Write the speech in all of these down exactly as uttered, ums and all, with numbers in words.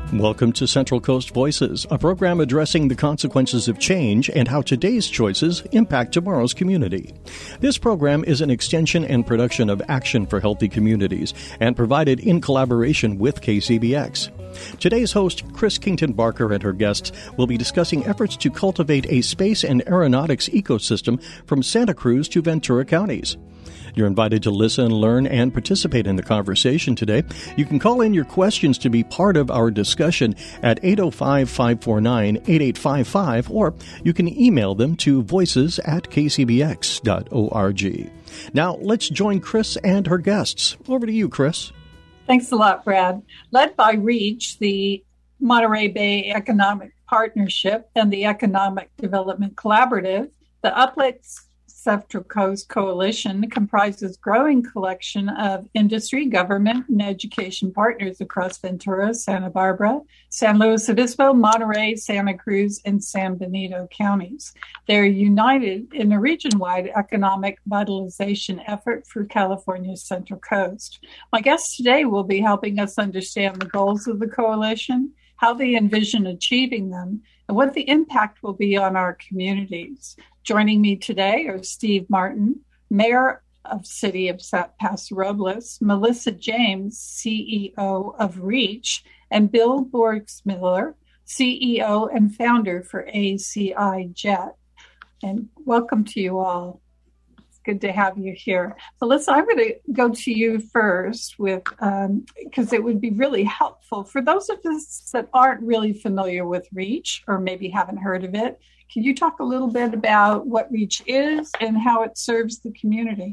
Welcome to Central Coast Voices, a program addressing the consequences of change and how today's choices impact tomorrow's community. This program is an extension and production of Action for Healthy Communities and provided in collaboration with K C B X. Today's host, Chris Kington Barker, and her guests will be discussing efforts to cultivate a space and aeronautics ecosystem from Santa Cruz to Ventura counties. You're invited to listen, learn, and participate in the conversation today. You can call in your questions to be part of our discussion at eight oh five, five four nine, eight eight five five, or you can email them to voices at k c b x dot org. Now, let's join Chris and her guests. Over to you, Chris. Thanks a lot, Brad. Led by REACH, the Monterey Bay Economic Partnership, and the Economic Development Collaborative, the Uplift Central Coast Coalition comprises a growing collection of industry, government, and education partners across Ventura, Santa Barbara, San Luis Obispo, Monterey, Santa Cruz, and San Benito counties. They're united in a region-wide economic vitalization effort for California's Central Coast. My guests today will be helping us understand the goals of the coalition, how they envision achieving them, and what the impact will be on our communities. Joining me today are Steve Martin, Mayor of City of Paso Robles, Melissa James, C E O of REACH, and Bill Borgsmiller, C E O and founder for A C I Jet. And welcome to you all. It's good to have you here. Melissa, I'm going to go to you first with um, because it would be really helpful for those of us that aren't really familiar with REACH or maybe haven't heard of it. Can you talk a little bit about what REACH is and how it serves the community?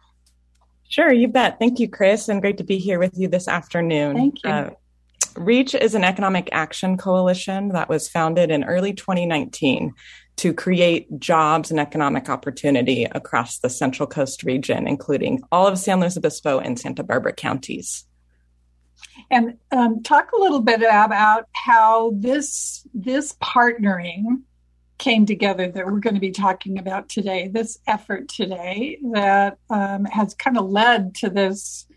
Sure, you bet. Thank you, Chris, and great to be here with you this afternoon. Thank you. Uh, REACH is an economic action coalition that was founded in early twenty nineteen to create jobs and economic opportunity across the Central Coast region, including all of San Luis Obispo and Santa Barbara counties. And um, talk a little bit about how this this partnering came together that we're going to be talking about today, this effort today that um, has kind of led to this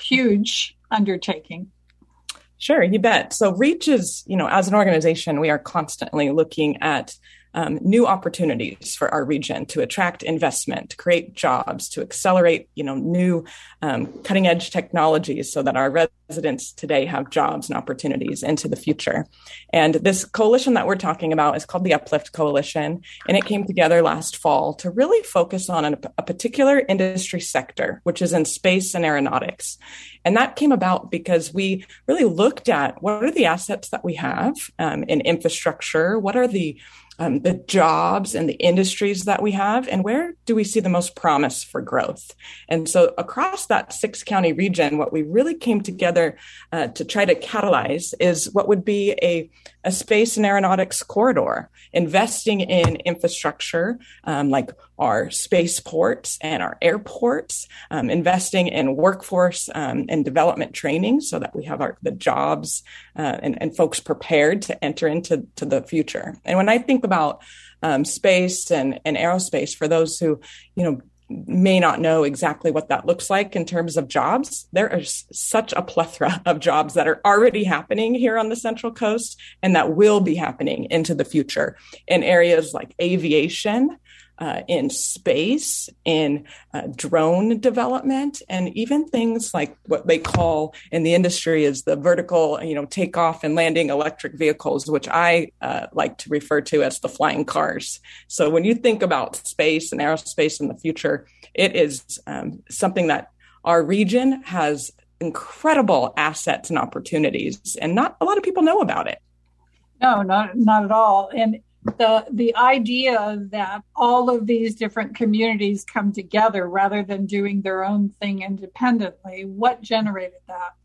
huge undertaking. Sure, you bet. So REACH is, you know, as an organization, we are constantly looking at Um, new opportunities for our region to attract investment, to create jobs, to accelerate, you know, new um, cutting edge technologies so that our residents today have jobs and opportunities into the future. And this coalition that we're talking about is called the Uplift Coalition, and it came together last fall to really focus on a, a particular industry sector, which is in space and aeronautics. And that came about because we really looked at what are the assets that we have um, in infrastructure, what are the Um, the jobs and the industries that we have, and where do we see the most promise for growth? And so across that six county region, what we really came together uh, to try to catalyze is what would be a, a space and aeronautics corridor, investing in infrastructure um, like our spaceports and our airports, um, investing in workforce um, and development training so that we have our the jobs uh, and, and folks prepared to enter into to the future. And when I think about um, space and, and aerospace, for those who, you know, may not know exactly what that looks like in terms of jobs, there is such a plethora of jobs that are already happening here on the Central Coast and that will be happening into the future in areas like aviation, uh, in space, in uh, drone development, and even things like what they call in the industry is the vertical, you know, takeoff and landing electric vehicles, which I uh, like to refer to as the flying cars. So when you think about space and aerospace in the future, it is um, something that our region has incredible assets and opportunities, and not a lot of people know about it. No, not not at all. And the the idea that all of these different communities come together rather than doing their own thing independently, what generated that?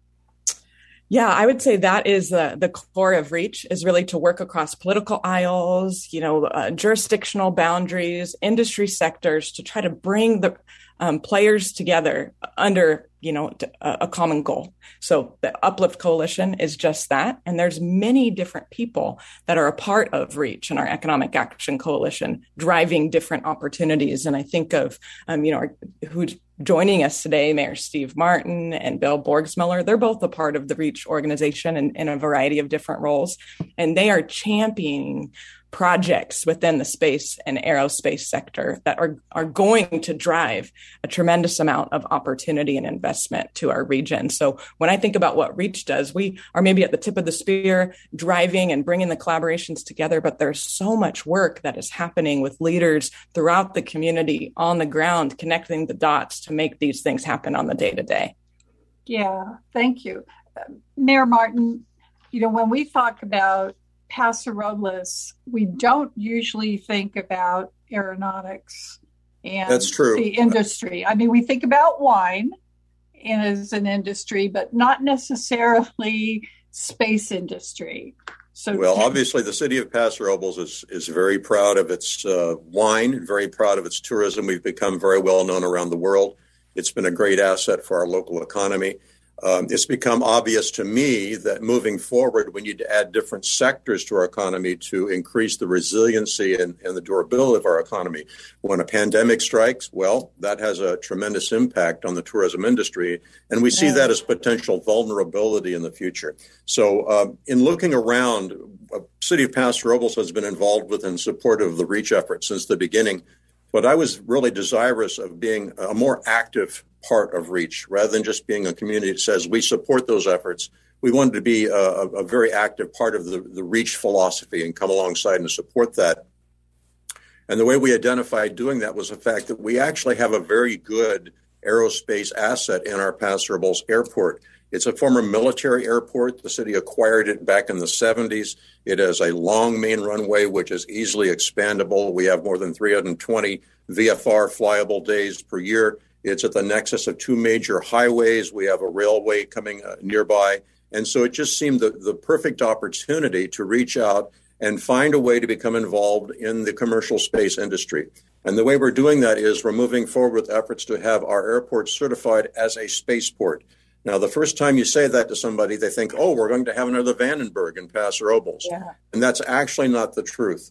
Yeah, I would say that is uh, the core of REACH, is really to work across political aisles, you know, uh, jurisdictional boundaries, industry sectors, to try to bring the um, players together under you know, a, a common goal. So the Uplift Coalition is just that. And there's many different people that are a part of REACH and our Economic Action Coalition driving different opportunities. And I think of, um, you know, our, who's joining us today, Mayor Steve Martin and Bill Borgsmiller. They're both a part of the REACH organization in, in a variety of different roles. And they are championing projects within the space and aerospace sector that are, are going to drive a tremendous amount of opportunity and investment to our region. So when I think about what REACH does, we are maybe at the tip of the spear, driving and bringing the collaborations together, but there's so much work that is happening with leaders throughout the community on the ground, connecting the dots to make these things happen on the day-to-day. Yeah, thank you. Uh, Mayor Martin, you know, when we talk about Paso Robles, we don't usually think about aeronautics and That's true. the industry. I mean, we think about wine as an industry, but not necessarily space industry. So, well, obviously, the city of Paso Robles is is very proud of its uh, wine, very proud of its tourism. We've become very well known around the world. It's been a great asset for our local economy. Um, it's become obvious to me that moving forward, we need to add different sectors to our economy to increase the resiliency and, and the durability of our economy. When a pandemic strikes, well, that has a tremendous impact on the tourism industry, and we see that as potential vulnerability in the future. So um, in looking around, the city of Paso Robles has been involved with and supportive of the REACH effort since the beginning, but I was really desirous of being a more active part of REACH rather than just being a community that says we support those efforts. We wanted to be a, a very active part of the, the REACH philosophy and come alongside and support that. And the way we identified doing that was the fact that we actually have a very good aerospace asset in our Paso Robles airport. It's a former military airport. The city acquired it back in the seventies. It has a long main runway, which is easily expandable. We have more than three hundred twenty V F R flyable days per year. It's at the nexus of two major highways. We have a railway coming uh, nearby. And so it just seemed the, the perfect opportunity to reach out and find a way to become involved in the commercial space industry. And the way we're doing that is we're moving forward with efforts to have our airport certified as a spaceport. Now, the first time you say that to somebody, they think, oh, we're going to have another Vandenberg in Paso Robles. Yeah. And that's actually not the truth.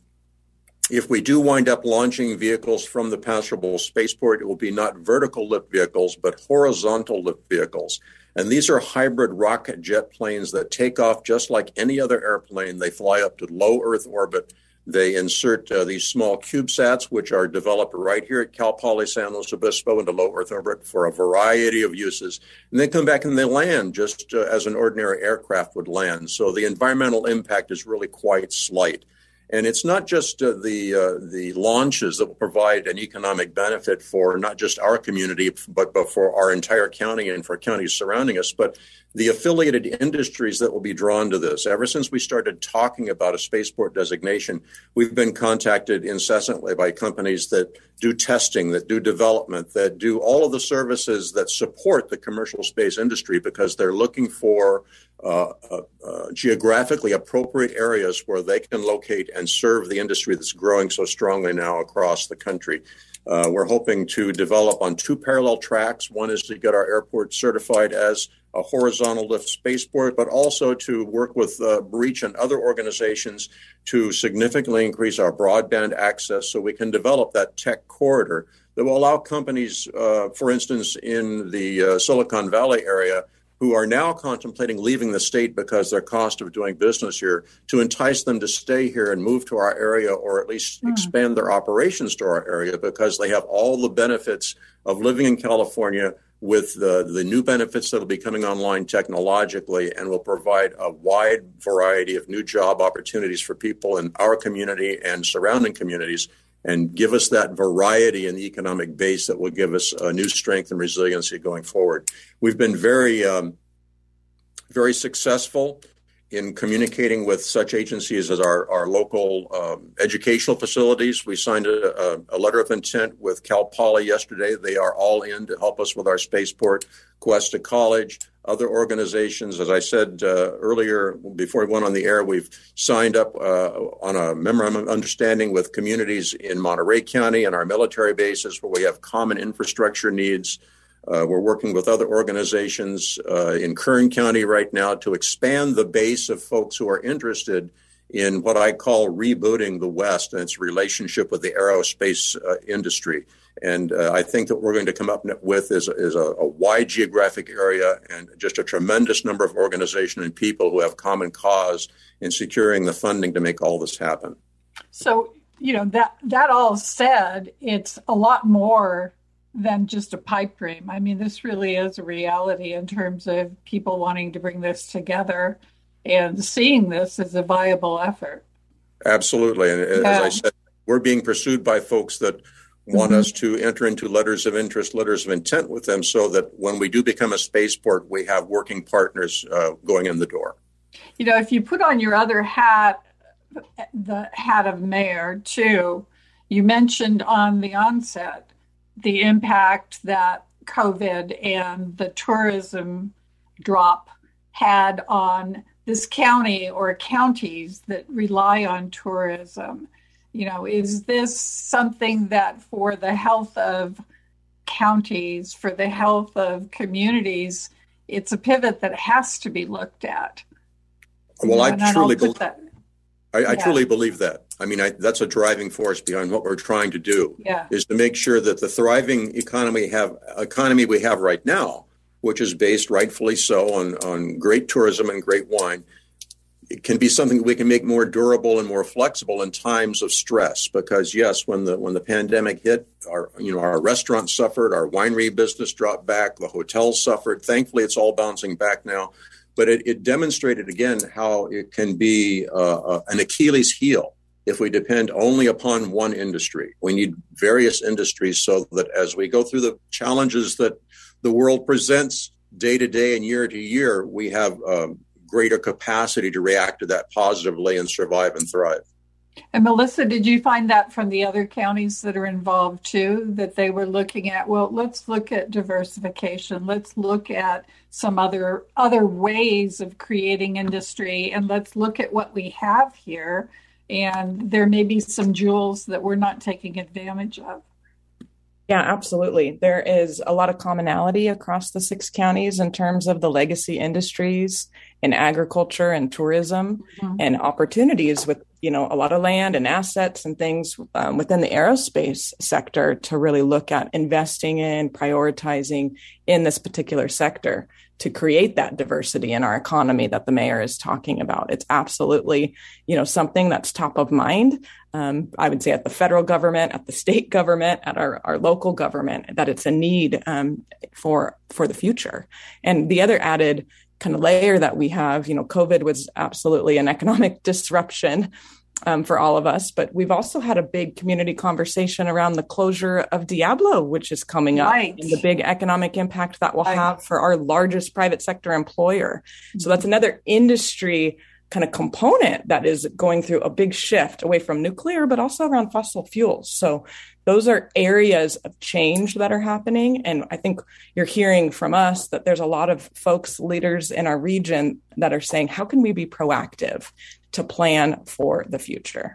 If we do wind up launching vehicles from the Paso Robles spaceport, it will be not vertical lift vehicles, but horizontal lift vehicles. And these are hybrid rocket jet planes that take off just like any other airplane. They fly up to low Earth orbit. They insert uh, these small CubeSats, which are developed right here at Cal Poly San Luis Obispo into low Earth orbit for a variety of uses. And they come back and they land just uh, as an ordinary aircraft would land. So the environmental impact is really quite slight. And it's not just uh, the uh, the launches that will provide an economic benefit for not just our community, but, but for our entire county and for counties surrounding us, but the affiliated industries that will be drawn to this. Ever since we started talking about a spaceport designation, we've been contacted incessantly by companies that do testing, that do development, that do all of the services that support the commercial space industry because they're looking for uh, uh, uh, geographically appropriate areas where they can locate and serve the industry that's growing so strongly now across the country. Uh, we're hoping to develop on two parallel tracks. One is to get our airport certified as a horizontal lift spaceport, but also to work with uh, REACH and other organizations to significantly increase our broadband access so we can develop that tech corridor that will allow companies, uh, for instance, in the uh, Silicon Valley area, who are now contemplating leaving the state because their cost of doing business here, to entice them to stay here and move to our area or at least mm. expand their operations to our area because they have all the benefits of living in California with the, the new benefits that will be coming online technologically and will provide a wide variety of new job opportunities for people in our community and surrounding communities and give us that variety in the economic base that will give us uh, new strength and resiliency going forward. We've been very, um, very successful in communicating with such agencies as our, our local um, educational facilities. We signed a, a, a letter of intent with Cal Poly yesterday. They are all in to help us with our spaceport. Cuesta College, other organizations. As I said uh, earlier, before we went on the air, we've signed up uh, on a memorandum of understanding with communities in Monterey County and our military bases where we have common infrastructure needs. Uh, we're working with other organizations uh, in Kern County right now to expand the base of folks who are interested in what I call rebooting the West and its relationship with the aerospace uh, industry. And uh, I think that we're going to come up with is, is a, a wide geographic area and just a tremendous number of organizations and people who have common cause in securing the funding to make all this happen. So, you know, that, that all said, it's a lot more than just a pipe dream. I mean, this really is a reality in terms of people wanting to bring this together and seeing this as a viable effort. Absolutely. And yeah. as I said, we're being pursued by folks that want mm-hmm. us to enter into letters of interest, letters of intent with them so that when we do become a spaceport, we have working partners uh, going in the door. You know, if you put on your other hat, the hat of mayor too, you mentioned on the onset the impact that COVID and the tourism drop had on this county or counties that rely on tourism. You know, is this something that for the health of counties, for the health of communities, it's a pivot that has to be looked at? Well, you I know, truly believe that. I, yeah. I truly believe that. I mean, I, that's a driving force behind what we're trying to do, yeah. is to make sure that the thriving economy have economy we have right now, which is based rightfully so on, on great tourism and great wine, it can be something that we can make more durable and more flexible in times of stress. Because yes, when the when the pandemic hit, our you know our restaurants suffered, our winery business dropped back, the hotels suffered. Thankfully, it's all bouncing back now. But it, it demonstrated again how it can be uh, an Achilles heel if we depend only upon one industry. We need various industries so that as we go through the challenges that the world presents day to day and year to year, we have um, greater capacity to react to that positively and survive and thrive. And Melissa, did you find that from the other counties that are involved too, that they were looking at, well, let's look at diversification, let's look at some other other ways of creating industry, and let's look at what we have here, and there may be some jewels that we're not taking advantage of? Yeah, absolutely. There is a lot of commonality across the six counties in terms of the legacy industries in agriculture and tourism mm-hmm. and opportunities with, you know, a lot of land and assets and things um, within the aerospace sector to really look at investing in, prioritizing in this particular sector to create that diversity in our economy that the mayor is talking about. It's absolutely, you know, something that's top of mind. Um, I would say at the federal government, at the state government, at our, our local government, that it's a need um, for for the future. And the other added kind of layer that we have, you know, COVID was absolutely an economic disruption um, for all of us, but we've also had a big community conversation around the closure of Diablo, which is coming up, right. and the big economic impact that will right. have for our largest private sector employer. Mm-hmm. So that's another industry kind of component that is going through a big shift away from nuclear, but also around fossil fuels. So those are areas of change that are happening. And I think you're hearing from us that there's a lot of folks, leaders in our region that are saying, how can we be proactive to plan for the future?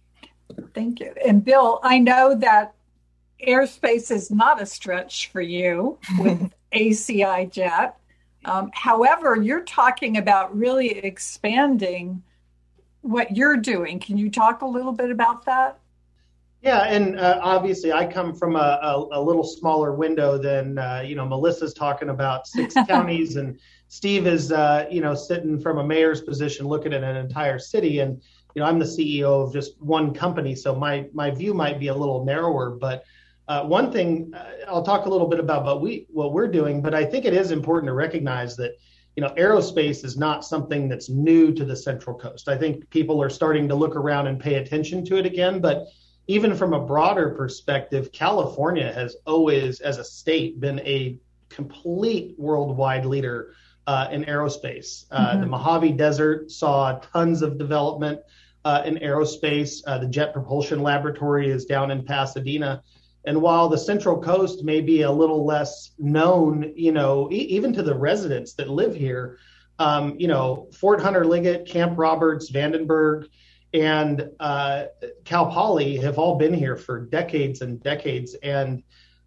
Thank you. And Bill, I know that airspace is not a stretch for you with A C I Jet. Um, however, you're talking about really expanding what you're doing. Can you talk a little bit about that? Yeah, and uh, obviously I come from a, a, a little smaller window than, uh, you know, Melissa's talking about six counties, and Steve is, uh, you know, sitting from a mayor's position looking at an entire city. And, you know, I'm the C E O of just one company, so my my view might be a little narrower. But uh, one thing, uh, I'll talk a little bit about what, we, what we're doing, but I think it is important to recognize that, you know, aerospace is not something that's new to the Central Coast. I think people are starting to look around and pay attention to it again, but even from a broader perspective, California has always, as a state, been a complete worldwide leader uh, in aerospace. Uh, mm-hmm. The Mojave Desert saw tons of development uh, in aerospace. Uh, the Jet Propulsion Laboratory is down in Pasadena. And while the Central Coast may be a little less known, you know, e- even to the residents that live here, um, you know, Fort Hunter Liggett, Camp Roberts, Vandenberg, and uh, Cal Poly have all been here for decades and decades. And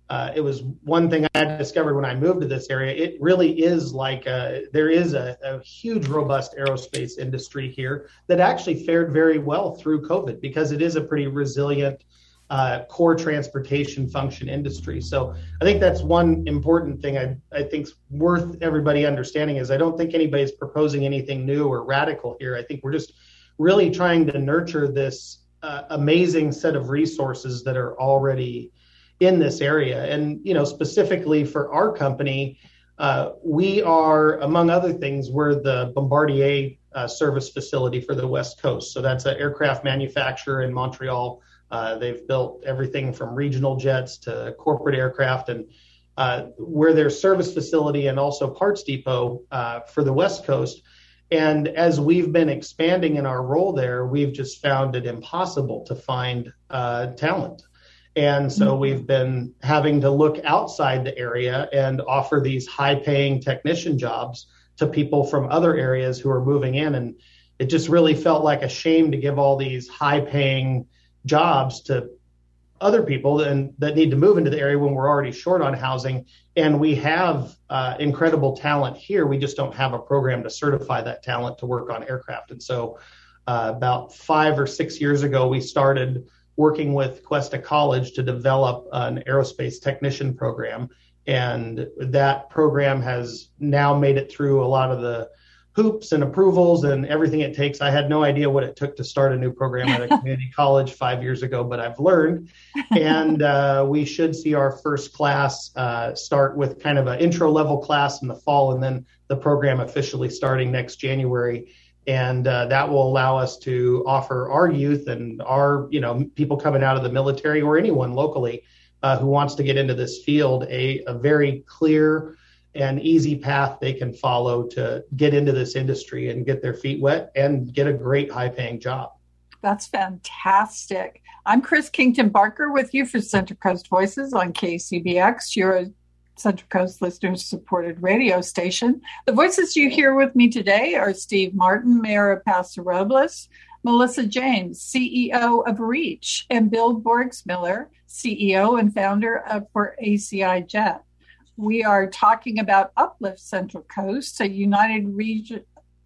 uh, it was one thing I discovered when I moved to this area. It really is like a, there is a, a huge, robust aerospace industry here that actually fared very well through COVID because it is a pretty resilient uh, core transportation function industry. So I think that's one important thing I, I think is worth everybody understanding is I don't think anybody's proposing anything new or radical here. I think we're just really trying to nurture this uh, amazing set of resources that are already in this area. And, you know, specifically for our company, uh, we are, among other things, we're the Bombardier uh, service facility for the West Coast. So that's an aircraft manufacturer in Montreal. Uh, they've built everything from regional jets to corporate aircraft, and uh, we're their service facility and also parts depot uh, for the West Coast. And as we've been expanding in our role there, we've just found it impossible to find uh, talent. And so we've been having to look outside the area and offer these high-paying technician jobs to people from other areas who are moving in. And it just really felt like a shame to give all these high-paying jobs to other people and that need to move into the area when we're already short on housing. And we have uh, incredible talent here. We just don't have a program to certify that talent to work on aircraft. And so uh, about five or six years ago, we started working with Cuesta College to develop an aerospace technician program. And that program has now made it through a lot of the hoops and approvals and everything it takes. I had no idea what it took to start a new program at a community college five years ago, but I've learned. And uh, we should see our first class uh, start with kind of an intro level class in the fall, and then the program officially starting next January. And uh, that will allow us to offer our youth and our, you know, people coming out of the military or anyone locally uh, who wants to get into this field a, a very clear and easy path they can follow to get into this industry and get their feet wet and get a great high-paying job. That's fantastic. I'm Chris Kington Barker with you for Central Coast Voices on K C B X. You're a Central Coast listeners-supported radio station. The voices you hear with me today are Steve Martin, Mayor of Paso Robles, Melissa James, C E O of Reach, and Bill Borgsmiller, C E O and founder of for A C I Jet. We are talking about Uplift Central Coast, a united region,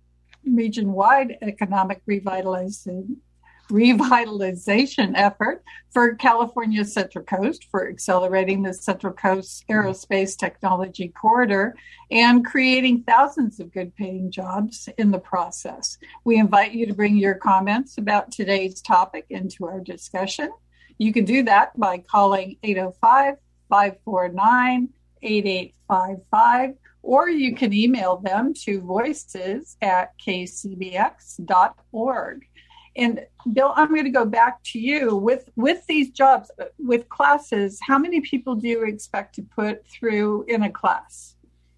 region-wide economic revitalization revitalization effort for California's Central Coast, for accelerating the Central Coast Aerospace Technology Corridor and creating thousands of good-paying jobs in the process. We invite you to bring your comments about today's topic into our discussion. You can do that by calling eight oh five, five four nine, eight eight five five, or you can email them to voices at k c b x dot org. And Bill, I'm going to go back to you with, with these jobs, with classes. How many people do you expect to put through in a class?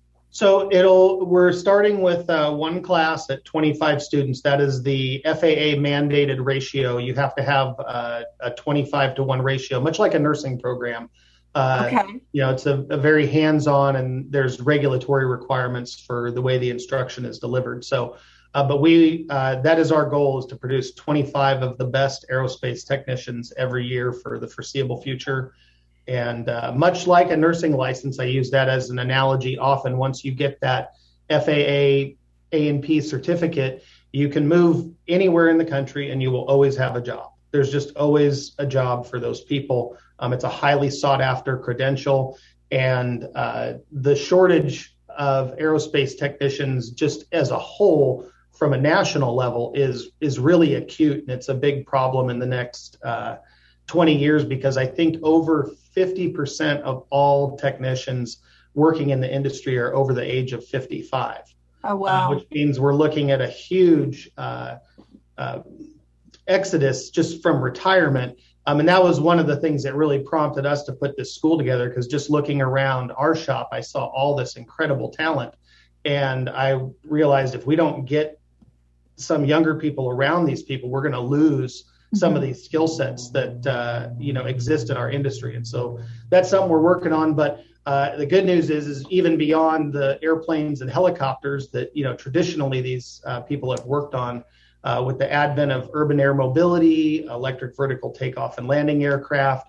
So it'll, we're starting with uh, one class at twenty-five students. That is the F A A mandated ratio. You have to have uh, a twenty-five to one ratio, much like a nursing program. Uh, okay. You know, it's a, a very hands-on, and there's regulatory requirements for the way the instruction is delivered. So Uh, but we, uh, that is our goal, is to produce twenty-five of the best aerospace technicians every year for the foreseeable future. And uh, much like a nursing license, I use that as an analogy often. Once you get that F A A A and P certificate, you can move anywhere in the country and you will always have a job. There's just always a job for those people. Um, it's a highly sought after credential, and uh, the shortage of aerospace technicians just as a whole from a national level is is really acute, and it's a big problem in the next uh, twenty years, because I think over fifty percent of all technicians working in the industry are over the age of fifty-five. Oh, wow. Uh, which means we're looking at a huge uh, uh, exodus just from retirement. Um, and that was one of the things that really prompted us to put this school together, because just looking around our shop, I saw all this incredible talent. And I realized if we don't get some younger people around these people, we're going to lose some mm-hmm. of these skill sets that, uh, you know, exist in our industry. And so that's something we're working on. But uh, the good news is, is even beyond the airplanes and helicopters that, you know, traditionally these uh, people have worked on, uh, with the advent of urban air mobility, electric vertical takeoff and landing aircraft,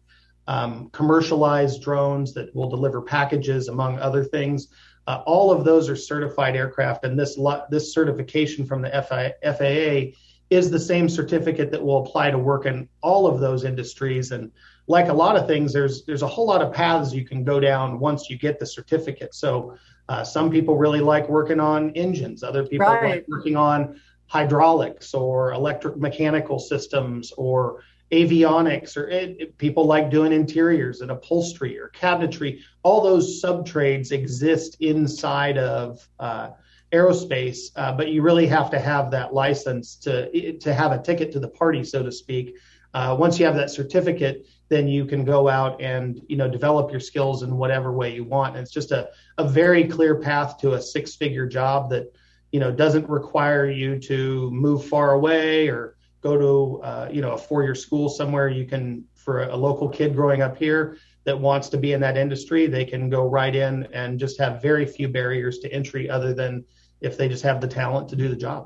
um, commercialized drones that will deliver packages, among other things. Uh, all of those are certified aircraft, and this lo- this certification from the F A A is the same certificate that will apply to work in all of those industries. And like a lot of things, there's there's a whole lot of paths you can go down once you get the certificate. So uh, some people really like working on engines. Other people Right. like working on hydraulics or electric mechanical systems or avionics, or it, it, people like doing interiors and upholstery or cabinetry. All those sub-trades exist inside of uh, aerospace, uh, but you really have to have that license to to have a ticket to the party, so to speak. Uh, once you have that certificate, then you can go out and, you know, develop your skills in whatever way you want. And it's just a, a very clear path to a six-figure job that, you know, doesn't require you to move far away or go to, uh, you know, a four-year school somewhere. You can, for a local kid growing up here that wants to be in that industry, they can go right in and just have very few barriers to entry other than if they just have the talent to do the job.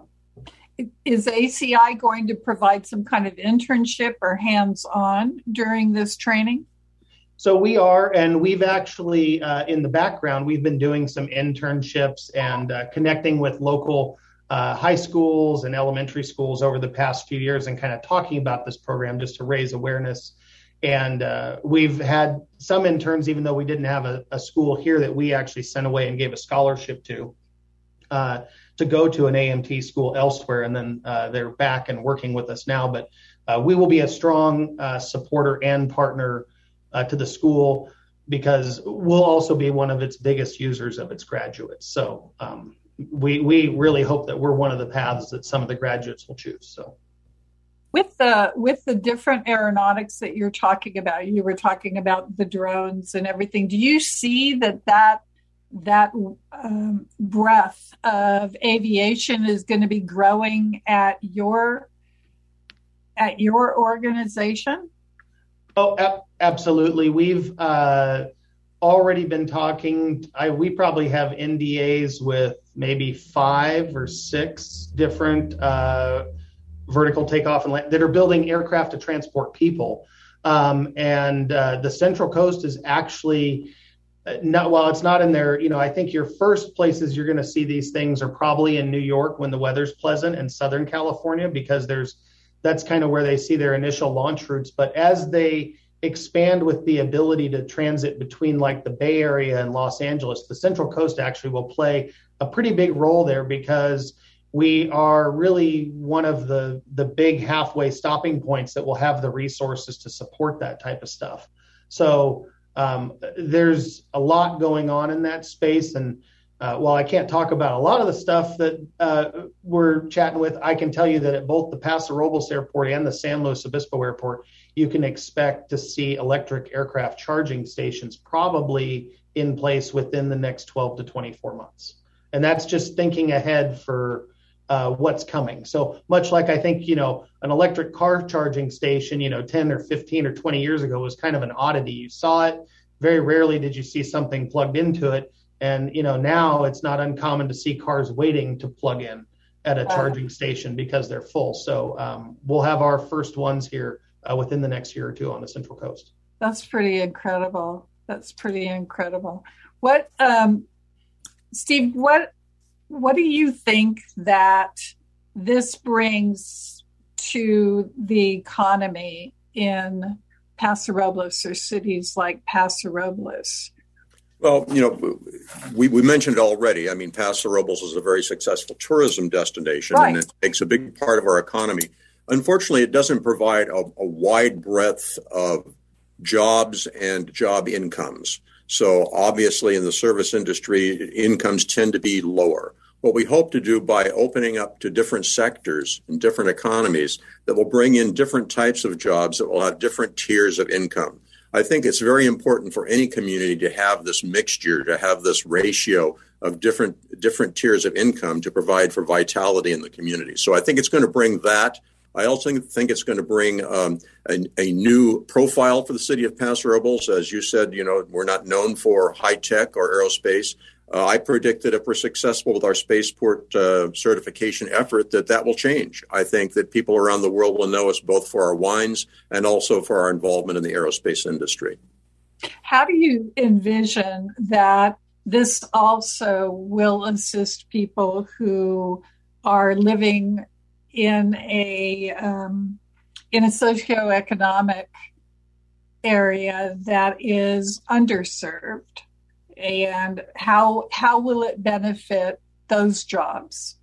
Is A C I going to provide some kind of internship or hands-on during this training? So we are, and we've actually, uh, in the background, we've been doing some internships and uh, connecting with local uh, high schools and elementary schools over the past few years and kind of talking about this program just to raise awareness. And uh, we've had some interns, even though we didn't have a, a school here that we actually sent away and gave a scholarship to, uh, to go to an A M T school elsewhere. And then uh, they're back and working with us now. But uh, we will be a strong uh, supporter and partner uh, to the school because we'll also be one of its biggest users of its graduates. So um, we we really hope that we're one of the paths that some of the graduates will choose. So. With the with the different aeronautics that you're talking about, you were talking about the drones and everything. Do you see that that that um, breadth of aviation is going to be growing at your at your organization? Oh, ab- absolutely. We've uh, already been talking. I, we probably have N D As with maybe five or six different uh, vertical takeoff and land that are building aircraft to transport people. Um, and uh, the Central Coast is actually not, while it's not in there, you know, I think your first places you're going to see these things are probably in New York when the weather's pleasant, and Southern California, because there's, that's kind of where they see their initial launch routes. But as they expand with the ability to transit between like the Bay Area and Los Angeles, the Central Coast actually will play a pretty big role there because we are really one of the, the big halfway stopping points that will have the resources to support that type of stuff. So um, there's a lot going on in that space. And uh, while I can't talk about a lot of the stuff that uh, we're chatting with, I can tell you that at both the Paso Robles Airport and the San Luis Obispo Airport, you can expect to see electric aircraft charging stations probably in place within the next twelve to twenty-four months. And that's just thinking ahead for Uh, what's coming. So much like I think, you know, an electric car charging station, you know, ten or fifteen or twenty years ago was kind of an oddity. You saw it. Very rarely did you see something plugged into it. And, you know, now it's not uncommon to see cars waiting to plug in at a charging station because they're full. So um, we'll have our first ones here uh, within the next year or two on the Central Coast. That's pretty incredible. That's pretty incredible. What, um, Steve, what, What do you think that this brings to the economy in Paso Robles or cities like Paso Robles? Well, you know, we, we mentioned it already. I mean, Paso Robles is a very successful tourism destination, right. and it makes a big part of our economy. Unfortunately, it doesn't provide a, a wide breadth of jobs and job incomes. So obviously in the service industry, incomes tend to be lower. What we hope to do by opening up to different sectors and different economies that will bring in different types of jobs that will have different tiers of income. I think it's very important for any community to have this mixture, to have this ratio of different different tiers of income to provide for vitality in the community. So I think it's going to bring that. I also think it's going to bring um, a, a new profile for the city of Paso Robles. As you said, you know, we're not known for high tech or aerospace. Uh, I predict that if we're successful with our spaceport uh, certification effort, that that will change. I think that people around the world will know us both for our wines and also for our involvement in the aerospace industry. How do you envision that this also will assist people who are living in a um, in a socioeconomic area that is underserved? And how how will it benefit those jobs?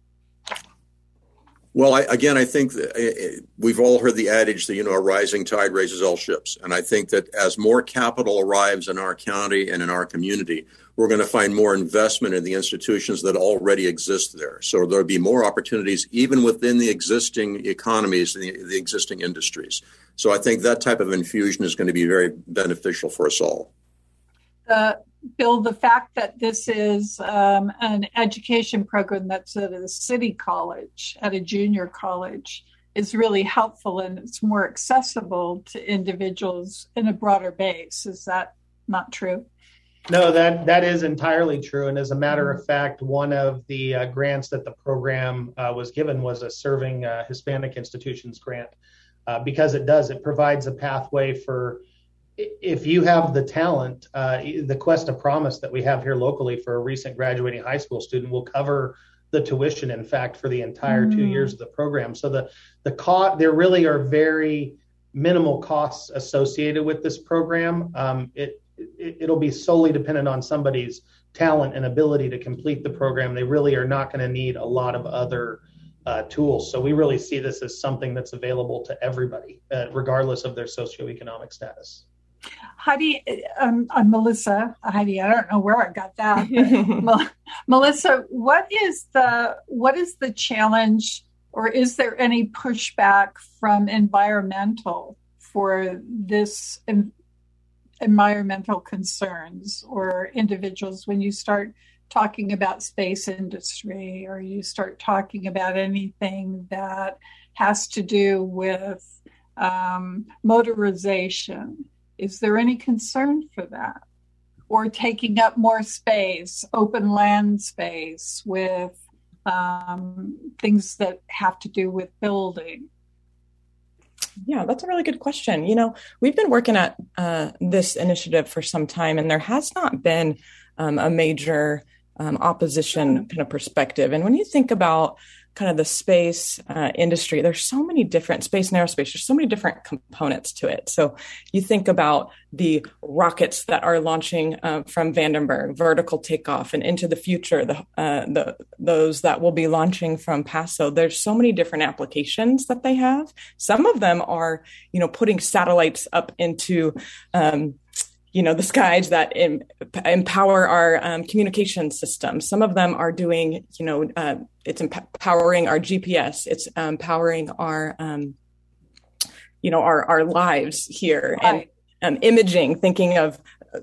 Well, I, again, I think that, uh, we've all heard the adage that, you know, a rising tide raises all ships. And I think that as more capital arrives in our county and in our community, we're going to find more investment in the institutions that already exist there. So there'll be more opportunities even within the existing economies, the, the existing industries. So I think that type of infusion is going to be very beneficial for us all. Uh, Bill, the fact that this is um, an education program that's at a city college, at a junior college, is really helpful, and it's more accessible to individuals in a broader base. Is that not true? No, that that is entirely true. And as a matter of fact, one of the uh, grants that the program uh, was given was a Serving uh, Hispanic Institutions grant, uh, because it does, it provides a pathway for, if you have the talent, uh, the Quest of Promise that we have here locally for a recent graduating high school student will cover the tuition, in fact, for the entire mm. two years of the program. So the the cost, there really are very minimal costs associated with this program. Um, it, it it'll be solely dependent on somebody's talent and ability to complete the program. They really are not going to need a lot of other uh, tools. So we really see this as something that's available to everybody, uh, regardless of their socioeconomic status. Heidi, um, I'm Melissa. Heidi, I don't know where I got that. But, Melissa, what is the what is the challenge, or is there any pushback from environmental for this en- environmental concerns or individuals when you start talking about space industry, or you start talking about anything that has to do with um, motorization? Is there any concern for that? Or taking up more space, open land space with um, things that have to do with building? Yeah, that's a really good question. You know, we've been working at uh, this initiative for some time, and there has not been um, a major um, opposition kind of perspective. And when you think about kind of the space uh, industry, there's so many different space and aerospace, there's so many different components to it. So you think about the rockets that are launching uh, from Vandenberg, vertical takeoff, and into the future, the, uh, the those that will be launching from Paso. There's so many different applications that they have. Some of them are, you know, putting satellites up into um, you know, the skies that em- empower our um, communication systems. Some of them are doing, you know, uh, it's empowering our G P S. It's empowering our, um, you know, our, our lives here. Right. And um, imaging, thinking of,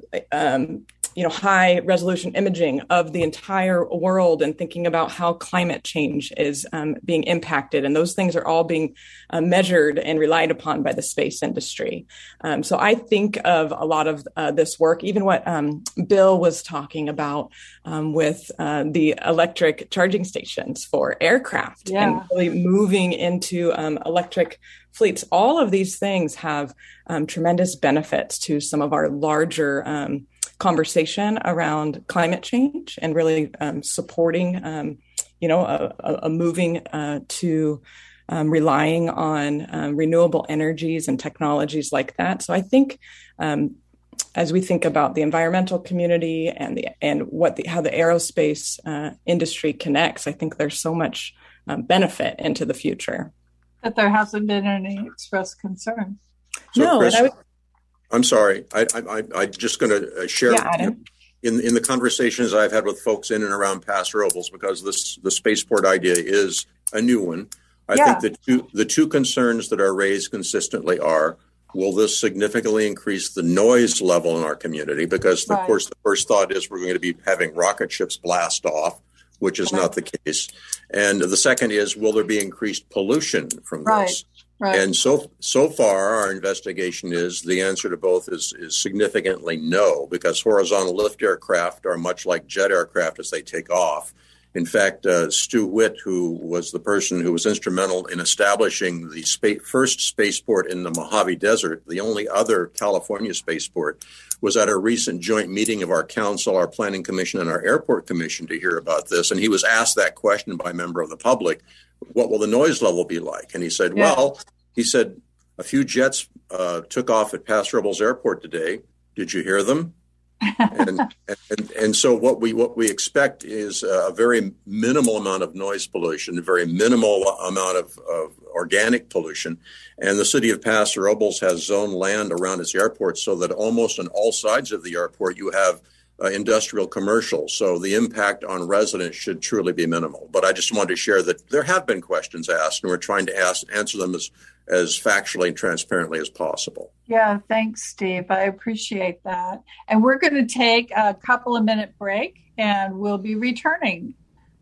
um, you know, high resolution imaging of the entire world, and thinking about how climate change is um, being impacted. And those things are all being uh, measured and relied upon by the space industry. Um, so I think of a lot of uh, this work, even what um, Bill was talking about um, with uh, the electric charging stations for aircraft, yeah. and really moving into um, electric fleets. All of these things have um, tremendous benefits to some of our larger um, conversation around climate change, and really um, supporting, um, you know, a, a moving uh, to um, relying on um, renewable energies and technologies like that. So I think um, as we think about the environmental community and the and what the, how the aerospace uh, industry connects, I think there's so much um, benefit into the future. But there hasn't been any expressed concern. So no, Chris, and I would, I'm sorry. I, I, I'm just going to share yeah, in in the conversations I've had with folks in and around Paso Robles, because this the spaceport idea is a new one. I yeah. think the two the two concerns that are raised consistently are: will this significantly increase the noise level in our community? Because, of right. course, the first thought is we're going to be having rocket ships blast off. which is not the case. And the second is, will there be increased pollution from Right. this? Right. And so so far, our investigation is the answer to both is, is significantly no, because horizontal lift aircraft are much like jet aircraft as they take off. In fact, uh, Stu Witt, who was the person who was instrumental in establishing the spa- first spaceport in the Mojave Desert, the only other California spaceport, was at a recent joint meeting of our council, our planning commission, and our airport commission to hear about this. And he was asked that question by a member of the public, what will the noise level be like? And he said, Yeah. well, he said, a few jets uh, took off at Paso Robles Airport today. Did you hear them? and, and and so what we what we expect is a very minimal amount of noise pollution, a very minimal amount of, of organic pollution. And the city of Paso Robles has zoned land around its airport so that almost on all sides of the airport you have uh, industrial commercial. So the impact on residents should truly be minimal. But I just wanted to share that there have been questions asked, and we're trying to ask, answer them as as factually and transparently as possible. Yeah, thanks, Steve. I appreciate that. And we're going to take a couple of minute break and we'll be returning.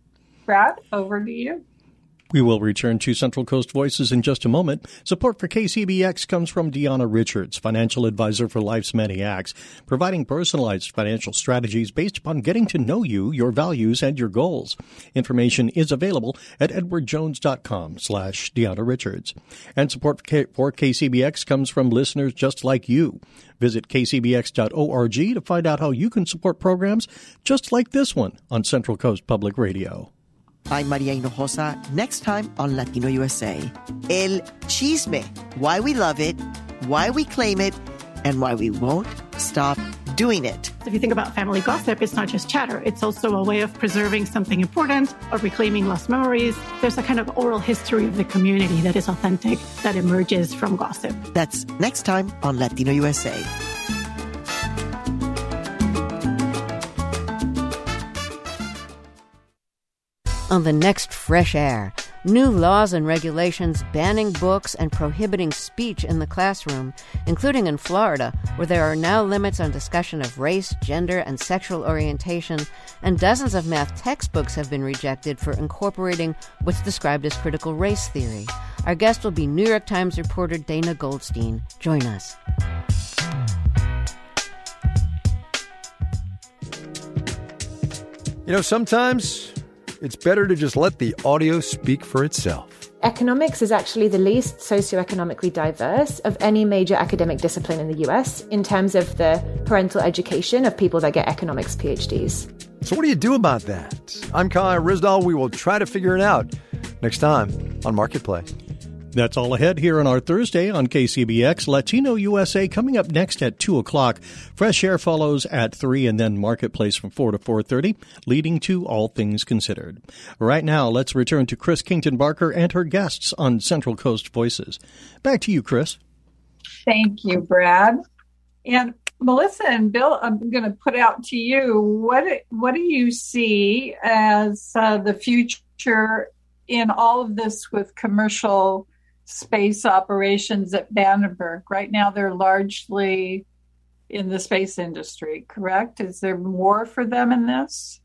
Brad, over to you. We will return to Central Coast Voices in just a moment. Support for K C B X comes from Deanna Richards, financial advisor for Life's Many Acts, providing personalized financial strategies based upon getting to know you, your values, and your goals. Information is available at edwardjones.com slash Deanna Richards. And support for K C B X comes from listeners just like you. Visit k c b x dot org to find out how you can support programs just like this one on Central Coast Public Radio. I'm Maria Hinojosa. Next time on Latino U S A, El Chisme, why we love it, why we claim it, and why we won't stop doing it. If you think about family gossip, it's not just chatter. It's also a way of preserving something important or reclaiming lost memories. There's a kind of oral history of the community that is authentic, that emerges from gossip. That's next time on Latino U S A. On the next Fresh Air, new laws and regulations banning books and prohibiting speech in the classroom, including in Florida, where there are now limits on discussion of race, gender, and sexual orientation, and dozens of math textbooks have been rejected for incorporating what's described as critical race theory. Our guest will be New York Times reporter Dana Goldstein. Join us. You know, sometimes it's better to just let the audio speak for itself. Economics is actually the least socioeconomically diverse of any major academic discipline in the U S in terms of the parental education of people that get economics PhDs. So what do you do about that? I'm Kyle Rizdal. We will try to figure it out next time on Marketplace. That's all ahead here on our Thursday on K C B X. Latino U S A coming up next at two o'clock. Fresh Air follows at three, and then Marketplace from four to four thirty, leading to All Things Considered. Right now, let's return to Chris Kington-Barker and her guests on Central Coast Voices. Back to you, Chris. Thank you, Brad. And Melissa and Bill, I'm going to put out to you, what, what do you see as uh, the future in all of this with commercial space operations at Vandenberg? Right now, they're largely in the space industry, correct? Is there more for them in this?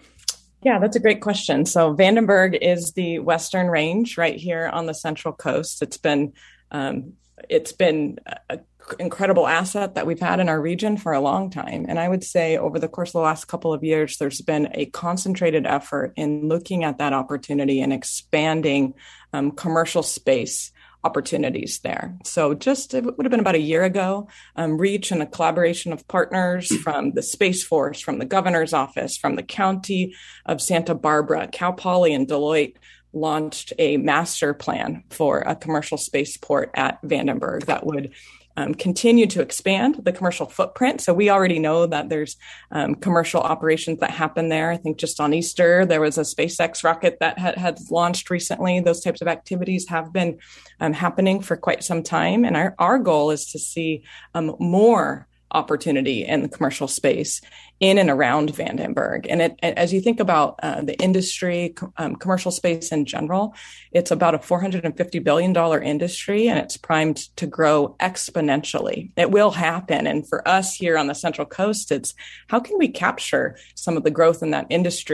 Yeah, that's a great question. So Vandenberg is the Western Range right here on the Central Coast. It's been um, it's been an incredible asset that we've had in our region for a long time. And I would say over the course of the last couple of years, there's been a concentrated effort in looking at that opportunity and expanding um, commercial space opportunities there. So just, it would have been about a year ago, um, Reach and a collaboration of partners from the Space Force, from the governor's office, from the county of Santa Barbara, Cal Poly and Deloitte launched a master plan for a commercial spaceport at Vandenberg that would Um, continue to expand the commercial footprint. So we already know that there's um, commercial operations that happen there. I think just on Easter, there was a SpaceX rocket that had, had launched recently. Those types of activities have been um, happening for quite some time. And our, our goal is to see um, more opportunity in the commercial space in and around Vandenberg. And it, as you think about uh, the industry, um, commercial space in general, it's about a four hundred fifty billion dollars industry, and it's primed to grow exponentially. It will happen. And for us here on the Central Coast, it's how can we capture some of the growth in that industry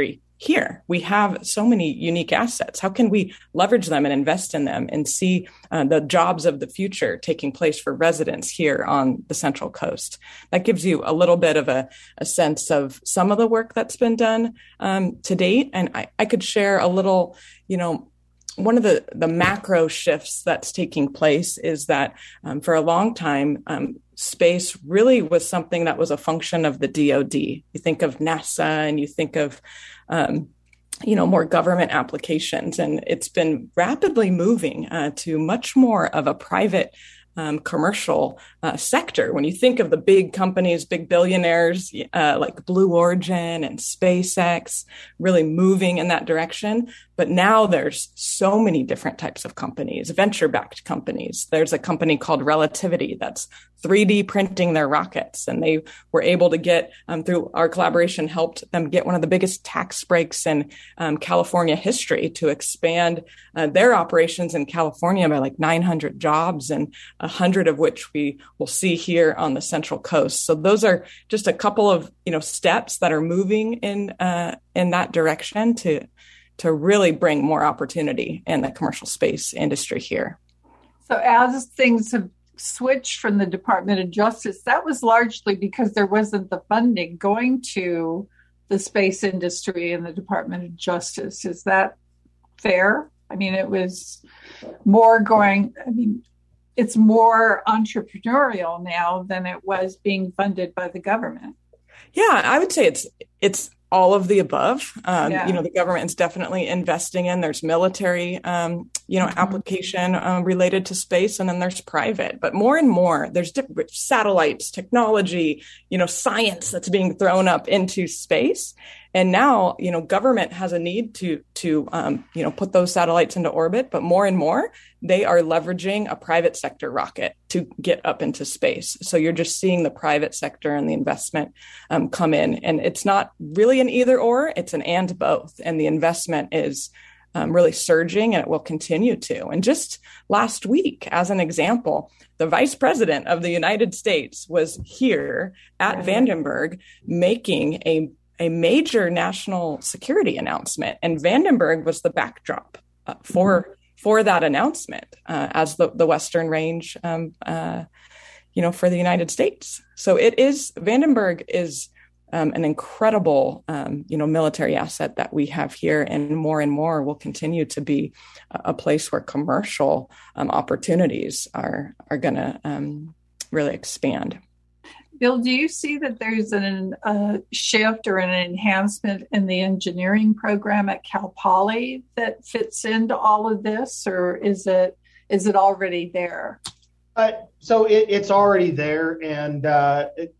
here. We have so many unique assets. How can we leverage them and invest in them and see uh, the jobs of the future taking place for residents here on the Central Coast? That gives you a little bit of a, a sense of some of the work that's been done um, to date. And I, I could share a little, you know, one of the, the macro shifts that's taking place is that um, for a long time, um, space really was something that was a function of the D O D. You think of NASA and you think of, um, you know, more government applications, and it's been rapidly moving uh, to much more of a private Um, commercial uh, sector. When you think of the big companies, big billionaires uh, like Blue Origin and SpaceX really moving in that direction. But now there's so many different types of companies, venture-backed companies. There's a company called Relativity that's three D printing their rockets. And they were able to get, um, through our collaboration, helped them get one of the biggest tax breaks in um, California history to expand uh, their operations in California by like nine hundred jobs, and a hundred of which we will see here on the Central Coast. So those are just a couple of, you know, steps that are moving in uh, in that direction to to really bring more opportunity in the commercial space industry here. So as things have switched from the Department of Justice, that was largely because there wasn't the funding going to the space industry in the Department of Justice. Is that fair? I mean, it was more going, I mean, it's more entrepreneurial now than it was being funded by the government. Yeah, I would say it's it's all of the above. Um, Yeah. You know, the government is definitely investing in. There's military, um, you know, Mhm. application uh, related to space, and then there's private. But more and more, there's different satellites, technology, you know, science that's being thrown up into space. And now, you know, government has a need to to um, you know, put those satellites into orbit. But more and more, they are leveraging a private sector rocket to get up into space. So you're just seeing the private sector and the investment um, come in. And it's not really an either or, it's an and both. And the investment is um, really surging, and it will continue to. And just last week, as an example, the vice president of the United States was here at Right. Vandenberg making a a major national security announcement. And Vandenberg was the backdrop uh, for for that announcement uh, as the, the Western Range, um, uh, you know, for the United States. So it is, Vandenberg is um, an incredible, um, you know, military asset that we have here, and more and more will continue to be a, a place where commercial um, opportunities are, are going to um, really expand. Bill, do you see that there's an a shift or an enhancement in the engineering program at Cal Poly that fits into all of this, or is it is it already there? Uh, so it, it's already there, and uh, it,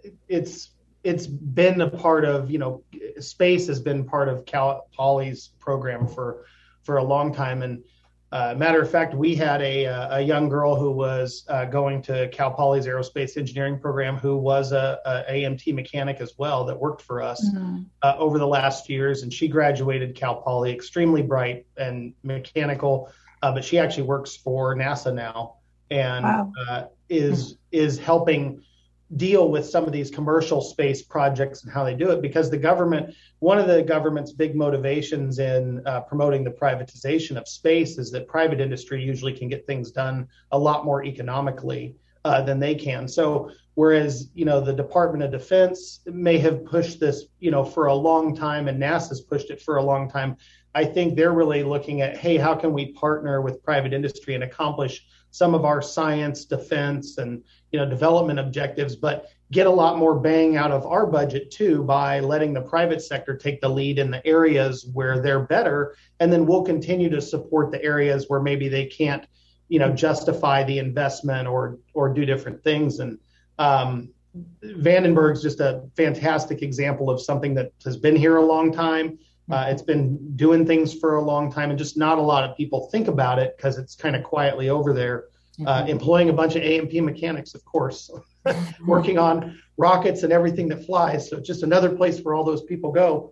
it's it's been a part of, you know, space has been part of Cal Poly's program for for a long time. And Uh, matter of fact, we had a a young girl who was uh, going to Cal Poly's aerospace engineering program who was a, a A M T mechanic as well that worked for us Mm-hmm. uh, over the last few years, and she graduated Cal Poly, extremely bright and mechanical, uh, but she actually works for NASA now and Wow. uh, is is helping deal with some of these commercial space projects and how they do it, because the government, one of the government's big motivations in uh, promoting the privatization of space is that private industry usually can get things done a lot more economically uh, than they can. So whereas, you know, the Department of Defense may have pushed this, you know, for a long time, and NASA's pushed it for a long time, I think they're really looking at, hey, how can we partner with private industry and accomplish some of our science, defense, and, you know, development objectives, but get a lot more bang out of our budget too by letting the private sector take the lead in the areas where they're better, and then we'll continue to support the areas where maybe they can't, you know, justify the investment or or do different things. And um, Vandenberg's just a fantastic example of something that has been here a long time. Uh, it's been doing things for a long time, and just not a lot of people think about it because it's kind of quietly over there, uh, Mhm. employing a bunch of A M P mechanics, of course, working on rockets and everything that flies. So just another place where all those people go.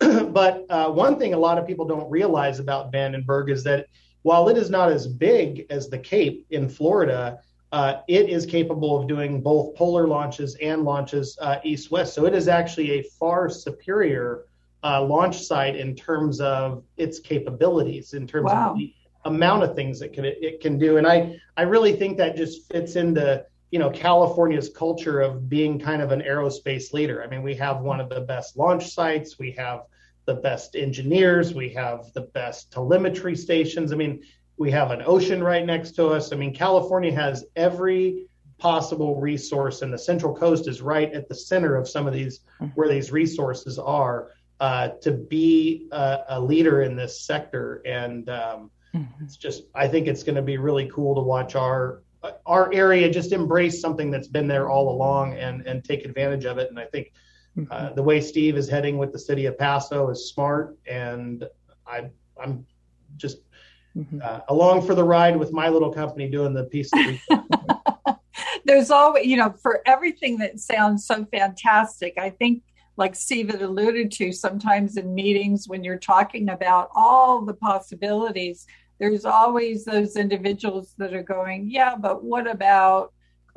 But uh, one thing a lot of people don't realize about Vandenberg is that while it is not as big as the Cape in Florida, uh, it is capable of doing both polar launches and launches uh, east-west. So it is actually a far superior uh, launch site in terms of its capabilities, in terms wow. of the amount of things that can, it can do. And I, I really think that just fits into, you know, California's culture of being kind of an aerospace leader. I mean, we have one of the best launch sites. We have the best engineers. We have the best telemetry stations. I mean, we have an ocean right next to us. I mean, California has every possible resource, and the Central Coast is right at the center of some of these, where these resources are, uh, to be a, a leader in this sector. And um, mm-hmm. it's just, I think it's going to be really cool to watch our our area just embrace something that's been there all along and and take advantage of it. And I think mm-hmm. uh, the way Steve is heading with the city of Paso is smart, and I I'm just mm-hmm. uh, along for the ride with my little company doing the piece that we There's always, you know, for everything that sounds so fantastic, I think, like Steve had alluded to, sometimes in meetings when you're talking about all the possibilities, there's always those individuals that are going, yeah, but what about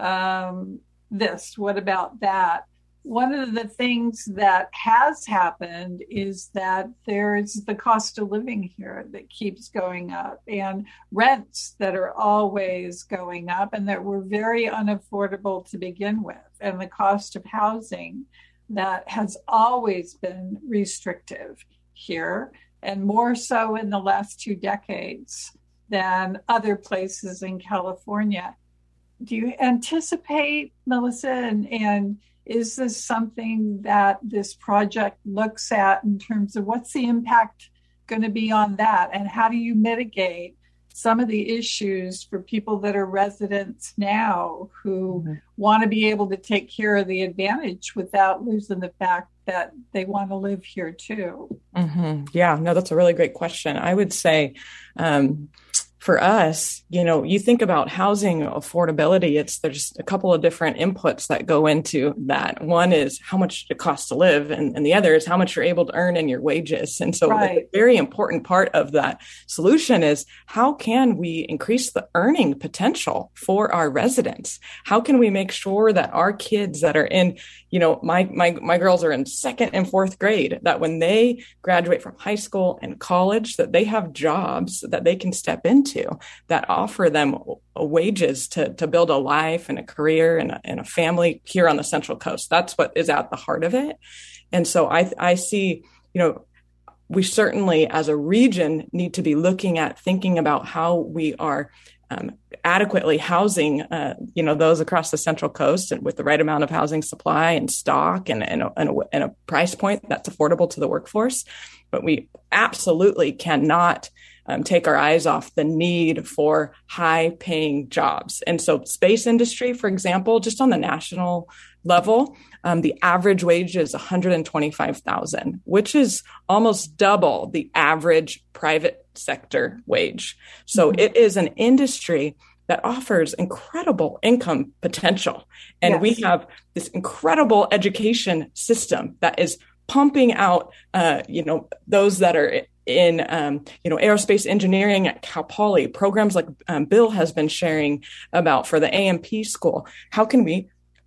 um, this? What about that? One of the things that has happened is that there's the cost of living here that keeps going up, and rents that are always going up and that were very unaffordable to begin with, and the cost of housing that has always been restrictive here, and more so in the last two decades than other places in California. Do you anticipate, Melissa, and, and is this something that this project looks at in terms of what's the impact going to be on that? And how do you mitigate some of the issues for people that are residents now who mm-hmm. want to be able to take care of the advantage without losing the fact that they want to live here too? Mm-hmm. Yeah, no, that's a really great question. I would say, um, for us, you know, you think about housing affordability, it's there's a couple of different inputs that go into that. One is how much it costs to live, and, and the other is how much you're able to earn in your wages. And so right. a very important part of that solution is how can we increase the earning potential for our residents? How can we make sure that our kids that are in, you know, my my my girls are in second and fourth grade, that when they graduate from high school and college, that they have jobs that they can step into that offer them wages to, to build a life and a career and a, and a family here on the Central Coast. That's what is at the heart of it. And so I, I see, you know, we certainly as a region need to be looking at thinking about how we are um, adequately housing, uh, you know, those across the Central Coast, and with the right amount of housing supply and stock and, and, a, and, a, and a price point that's affordable to the workforce. But we absolutely cannot Um, take our eyes off the need for high paying jobs. And so space industry, for example, just on the national level, um, the average wage is one hundred twenty-five thousand dollars, which is almost double the average private sector wage. So mm-hmm. it is an industry that offers incredible income potential. And yes. we have this incredible education system that is pumping out, uh, you know, those that are in, um, you know, aerospace engineering at Cal Poly, programs like um, Bill has been sharing about for the A M P school. How can we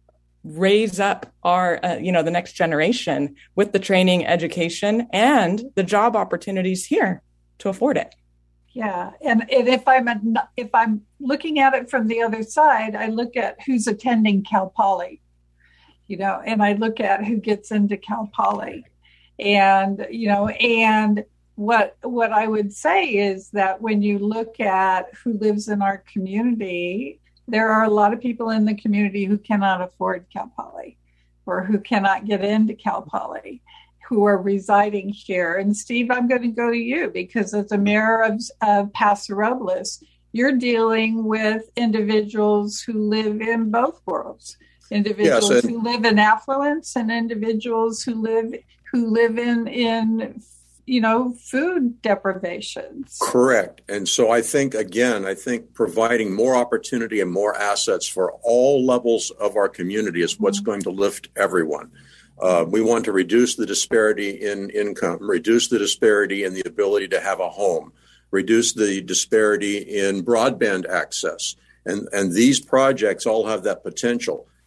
raise up our, uh, you know, the next generation with the training, education, and the job opportunities here to afford it? Yeah, and, and if I'm a, if I'm looking at it from the other side, I look at who's attending Cal Poly, you know, and I look at who gets into Cal Poly, and you know, and What what I would say is that when you look at who lives in our community, there are a lot of people in the community who cannot afford Cal Poly or who cannot get into Cal Poly, who are residing here. And Steve, I'm going to go to you because as a mayor of, of Paso Robles, you're dealing with individuals who live in both worlds, individuals yes, and- who live in affluence and individuals who live who live in in you know, food deprivations. Correct. And so I think, again, I think providing more opportunity and more assets for all levels of our community is what's mm-hmm. going to lift everyone. Uh, we want to reduce the disparity in income, reduce the disparity in the ability to have a home, reduce the disparity in broadband access. And, and these projects all have that potential.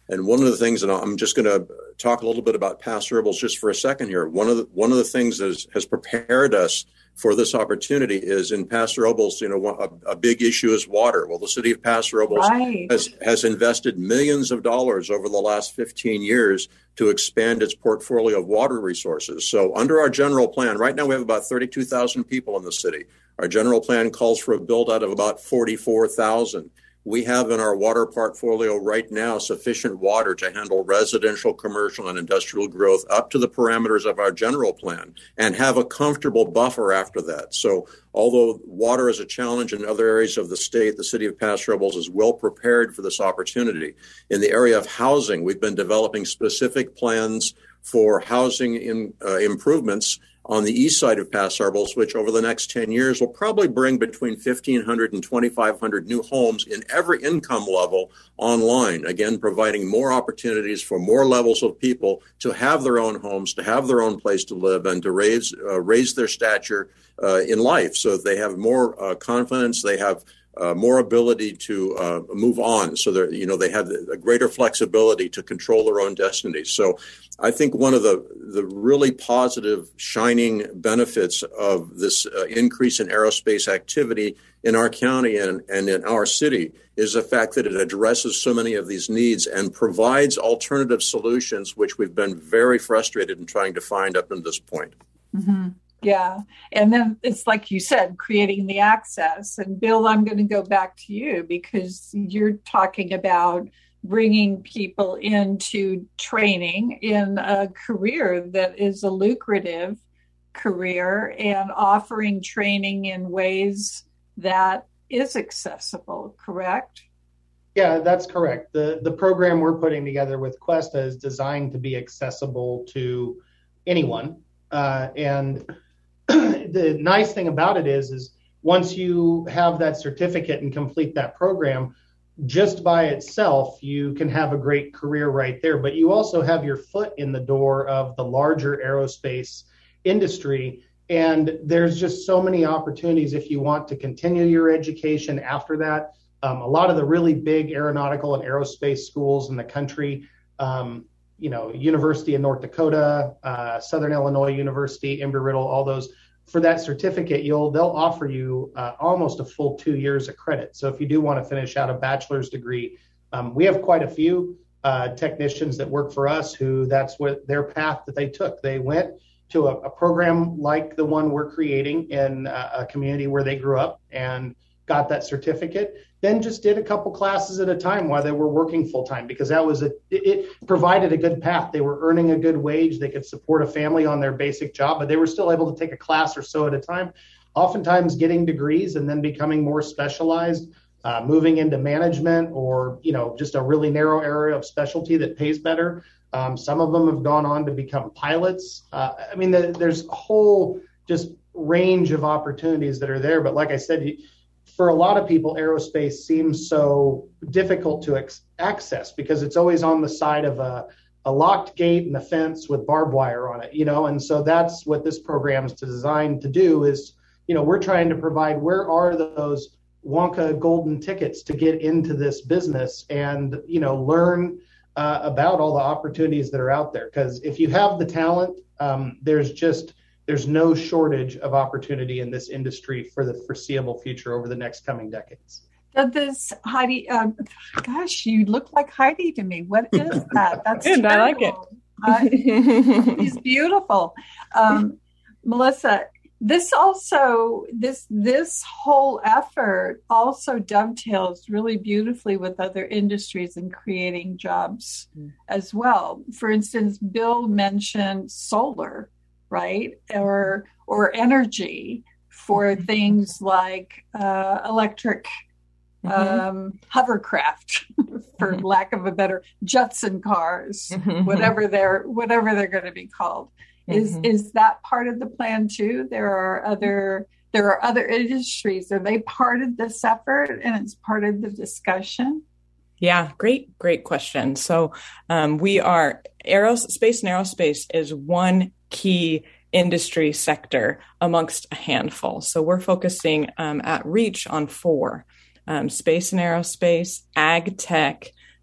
And one of the things, and I'm just going to talk a little bit about Pass Herbals just for a second here. One of the, one of the things that has, has prepared us for this opportunity is in Pass Herbals, you know, a, a big issue is water. Well, the city of Pass Herbals right. has, has invested millions of dollars over the last fifteen years to expand its portfolio of water resources. So under our general plan, right now we have about thirty-two thousand people in the city. Our general plan calls for a build out of about forty-four thousand. We have in our water portfolio right now sufficient water to handle residential, commercial, and industrial growth up to the parameters of our general plan and have a comfortable buffer after that. So although water is a challenge in other areas of the state, the city of Pass Herbals is well prepared for this opportunity. In the area of housing, we've been developing specific plans for housing in, uh, improvements on the east side of Pass Herbals, which over the next ten years will probably bring between fifteen hundred and twenty-five hundred new homes in every income level online, again, providing more opportunities for more levels of people to have their own homes, to have their own place to live, and to raise uh, raise their stature uh, in life so that they have more uh, confidence, they have Uh, more ability to uh, move on, so that you know they have a greater flexibility to control their own destiny. So, I think one of the the really positive, shining benefits of this uh, increase in aerospace activity in our county and, and in our city is the fact that it addresses so many of these needs and provides alternative solutions, which we've been very frustrated in trying to find up to this point. Mm-hmm. Yeah. And then it's like you said, creating the access. And Bill, I'm going to go back to you because you're talking about bringing people into training in a career that is a lucrative career and offering training in ways that is accessible, correct? Yeah, that's correct. The, the program we're putting together with Questa is designed to be accessible to anyone. Uh, and the nice thing about it is, is once you have that certificate and complete that program, just by itself, you can have a great career right there. But you also have your foot in the door of the larger aerospace industry. And there's just so many opportunities if you want to continue your education after that. Um, a lot of the really big aeronautical and aerospace schools in the country, um, you know, University of North Dakota, uh, Southern Illinois University, Embry-Riddle, all those, for that certificate, you'll they'll offer you uh, almost a full two years of credit. So if you do want to finish out a bachelor's degree, um, we have quite a few uh, technicians that work for us who that's what their path that they took. They went to a, a program like the one we're creating in a, a community where they grew up and got that certificate, then just did a couple classes at a time while they were working full time, because that was a, it, it provided a good path. They were earning a good wage. They could support a family on their basic job, but they were still able to take a class or so at a time, oftentimes getting degrees and then becoming more specialized, uh, moving into management or, you know, just a really narrow area of specialty that pays better. Um, some of them have gone on to become pilots. Uh, I mean, the, there's a whole just range of opportunities that are there. But like I said, for a lot of people, aerospace seems so difficult to ex- access because it's always on the side of a, a locked gate and a fence with barbed wire on it, you know, and so that's what this program is designed to do is, you know, we're trying to provide where are those Wonka golden tickets to get into this business and, you know, learn uh, about all the opportunities that are out there. Because if you have the talent, um, there's just There's no shortage of opportunity in this industry for the foreseeable future over the next coming decades. Does this Heidi? Um, gosh, you look like Heidi to me. What is that? That's good. I like it. Uh, she's beautiful, um, Melissa. This also this this whole effort also dovetails really beautifully with other industries in creating jobs mm. as well. For instance, Bill mentioned solar. Right, or or energy for things like uh, electric mm-hmm. um, hovercraft, for mm-hmm. lack of a better, Jetson cars, mm-hmm. whatever they're whatever they're going to be called. Is mm-hmm. is that part of the plan too? There are other there are other industries. Are they part of this effort and it's part of the discussion? Yeah, great, great question. So um, we are aerospace and aerospace is one key industry sector amongst a handful. So we're focusing um, at Reach on four, um, space and aerospace, ag tech,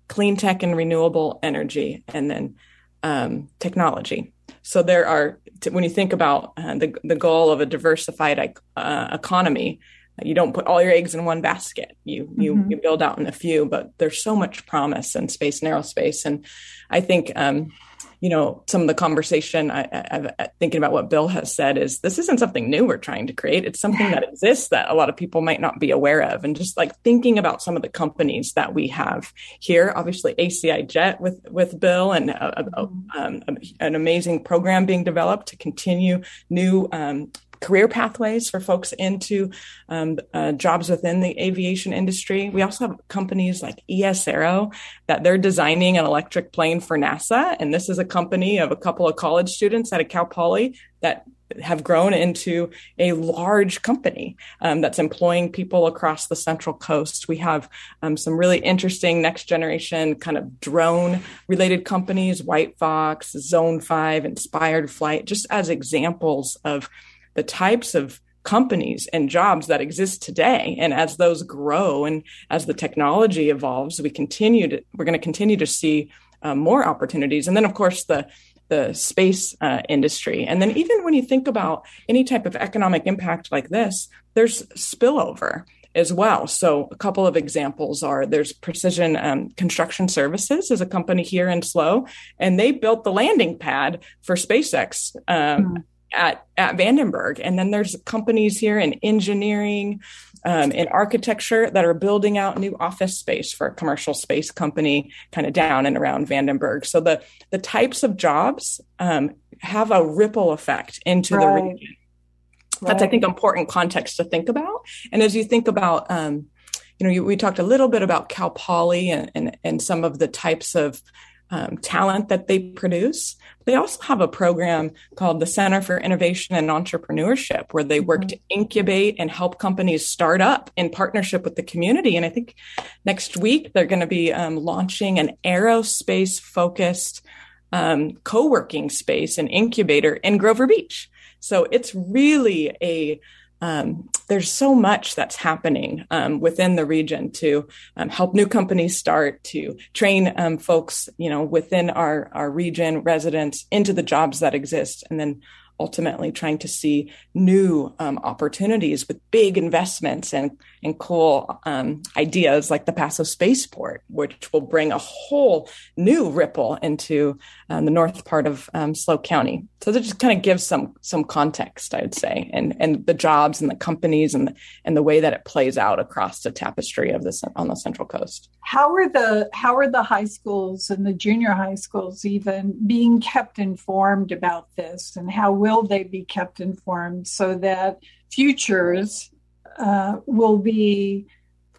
clean tech and renewable energy, and then um, technology. So there are, when you think about uh, the, the goal of a diversified uh, economy, you don't put all your eggs in one basket. You, you, mm-hmm. you build out in a few, but there's so much promise in space and aerospace. And I think, um, you know, some of the conversation I, I, I thinking about what Bill has said is this isn't something new we're trying to create. It's something that exists that a lot of people might not be aware of. And just like thinking about some of the companies that we have here, obviously A C I Jet with, with Bill and a, a, um, a, an amazing program being developed to continue new um, career pathways for folks into um, uh, jobs within the aviation industry. We also have companies like E S Aero that they're designing an electric plane for NASA. And this is a company of a couple of college students out of Cal Poly that have grown into a large company um, that's employing people across the Central Coast. We have um, some really interesting next generation kind of drone related companies, White Fox, Zone five, Inspired Flight, just as examples of the types of companies and jobs that exist today. And as those grow and as the technology evolves, we continue to, we're going to continue to see uh, more opportunities. And then, of course, the the space uh, industry. And then even when you think about any type of economic impact like this, there's spillover as well. So a couple of examples are there's Precision um, Construction Services is a company here in SLO, and they built the landing pad for SpaceX um, mm. at, at Vandenberg. And then there's companies here in engineering, um, in architecture that are building out new office space for a commercial space company kind of down and around Vandenberg. So the, the types of jobs um, have a ripple effect into right. the region. That's, right. I think, important context to think about. And as you think about, um, you know, you, we talked a little bit about Cal Poly and, and, and some of the types of um, talent that they produce. They also have a program called the Center for Innovation and Entrepreneurship, where they work mm-hmm. to incubate and help companies start up in partnership with the community. And I think next week they're going to be um, launching an aerospace-focused um, co-working space and incubator in Grover Beach. So it's really a, um, there's so much that's happening um, within the region to um, help new companies start, to train um, folks, you know, within our, our region, residents, into the jobs that exist, and then ultimately trying to see new um, opportunities with big investments and, and cool um, ideas like the Paso Spaceport, which will bring a whole new ripple into um, the north part of um, SLO County. So that just kind of gives some some context, I would say, and and the jobs and the companies and the, and the way that it plays out across the tapestry of this on the Central Coast. How are the how are the high schools and the junior high schools even being kept informed about this, and how will they be kept informed so that futures uh, will be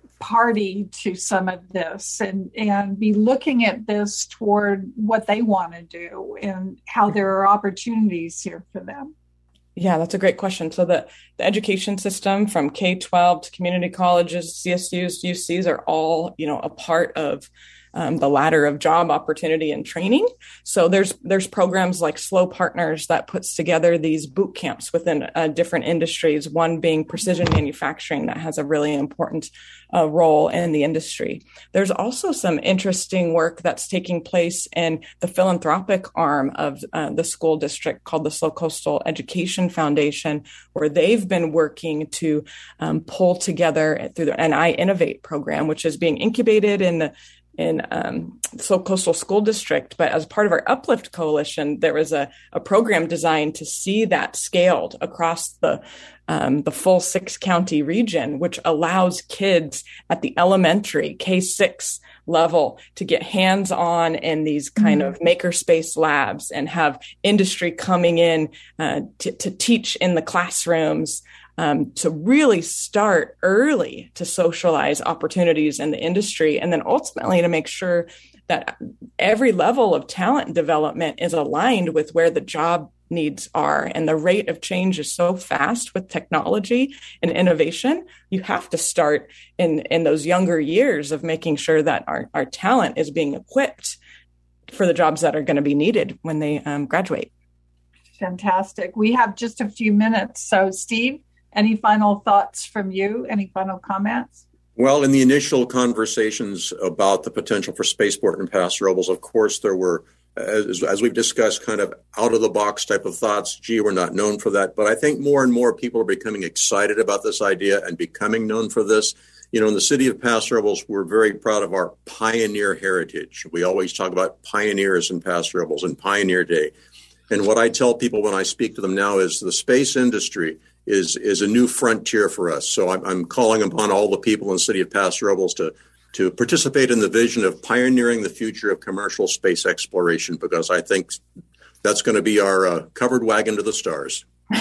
party to some of this and, and be looking at this toward what they want to do and how there are opportunities here for them? Yeah, that's a great question. So the, the education system from K twelve to community colleges, C S Us, U Cs are all, you know, a part of Um, the ladder of job opportunity and training. So there's there's programs like SLO Partners that puts together these boot camps within uh, different industries, one being precision manufacturing that has a really important uh, role in the industry. There's also some interesting work that's taking place in the philanthropic arm of uh, the school district called the SLO Coastal Education Foundation, where they've been working to um, pull together through the, an I Innovate program, which is being incubated in the in um, SLO Coastal School District. But as part of our Uplift Coalition, there was a, a program designed to see that scaled across the um, the full six county region, which allows kids at the elementary K six level to get hands-on in these kind mm-hmm. of makerspace labs and have industry coming in uh, to, to teach in the classrooms. Um, to really start early to socialize opportunities in the industry, and then ultimately to make sure that every level of talent development is aligned with where the job needs are. And the rate of change is so fast with technology and innovation. You have to start in, in those younger years of making sure that our, our talent is being equipped for the jobs that are going to be needed when they um, graduate. Fantastic. We have just a few minutes. So, Steve, any final thoughts from you? Any final comments? Well, in the initial conversations about the potential for spaceport in Paso Robles, of course, there were, as, as we've discussed, kind of out-of-the-box type of thoughts. Gee, we're not known for that. But I think more and more people are becoming excited about this idea and becoming known for this. You know, in the city of Paso Robles, we're very proud of our pioneer heritage. We always talk about pioneers in Paso Robles and Pioneer Day. And what I tell people when I speak to them now is the space industry is is a new frontier for us. So I'm, I'm calling upon all the people in the city of Paso Robles to to participate in the vision of pioneering the future of commercial space exploration, because I think that's going to be our uh, covered wagon to the stars.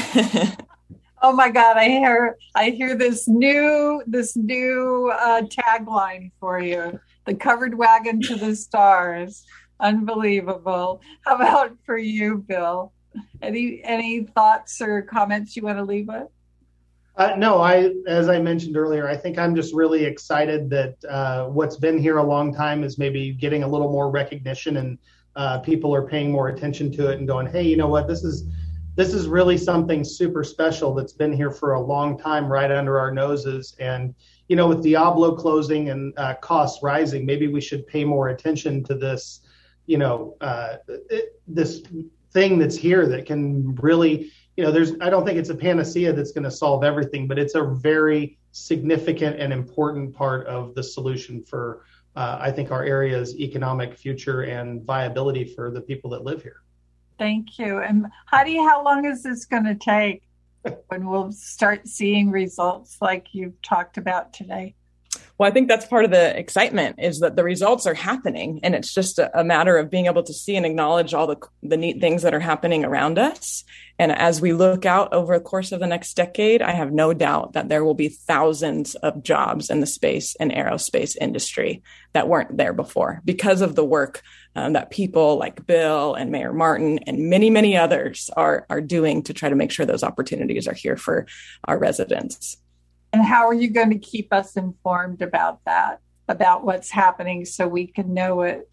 Oh my God, I hear I hear this new this new uh, tagline for you: the covered wagon to the stars. Unbelievable. How about for you, Bill? Any any thoughts or comments you want to leave with? Uh, no, I, as I mentioned earlier, I think I'm just really excited that uh, what's been here a long time is maybe getting a little more recognition, and uh, people are paying more attention to it and going, hey, you know what, this is this is really something super special that's been here for a long time right under our noses. And, you know, with Diablo closing and uh, costs rising, maybe we should pay more attention to this, you know, uh, it, this thing that's here that can really, you know, there's, I don't think it's a panacea that's going to solve everything, but it's a very significant and important part of the solution for, uh, I think, our area's economic future and viability for the people that live here. Thank you. And Heidi, how long is this going to take when we'll start seeing results like you've talked about today? Well, I think that's part of the excitement, is that the results are happening, and it's just a, a matter of being able to see and acknowledge all the, the neat things that are happening around us. And as we look out over the course of the next decade, I have no doubt that there will be thousands of jobs in the space and aerospace industry that weren't there before because of the work um, that people like Bill and Mayor Martin and many, many others are, are doing to try to make sure those opportunities are here for our residents. And how are you going to keep us informed about that, about what's happening, so we can know it?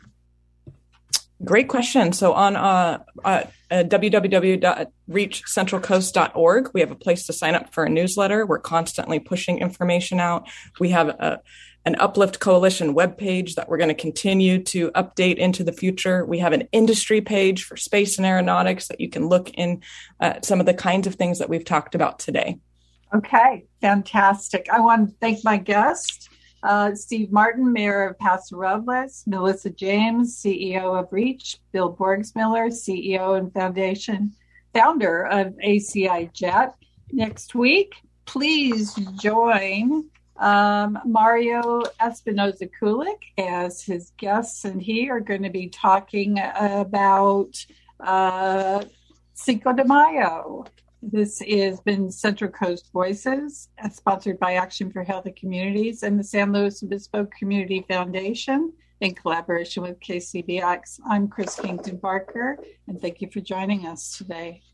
Great question. So on uh, uh, uh, w w w dot reach central coast dot org, we have a place to sign up for a newsletter. We're constantly pushing information out. We have a, an Uplift Coalition webpage that we're going to continue to update into the future. We have an industry page for space and aeronautics that you can look in at some of the kinds of things that we've talked about today. Okay, fantastic. I want to thank my guest, uh, Steve Martin, Mayor of Paso Robles, Melissa James, C E O of REACH, Bill Borgsmiller, C E O and foundation founder of A C I Jet. Next week, please join um, Mario Espinoza Kulik as his guests, and he are going to be talking about uh, Cinco de Mayo. This has been Central Coast Voices, sponsored by Action for Healthy Communities and the San Luis Obispo Community Foundation in collaboration with K C B X. I'm Chris Kington Barker, and thank you for joining us today.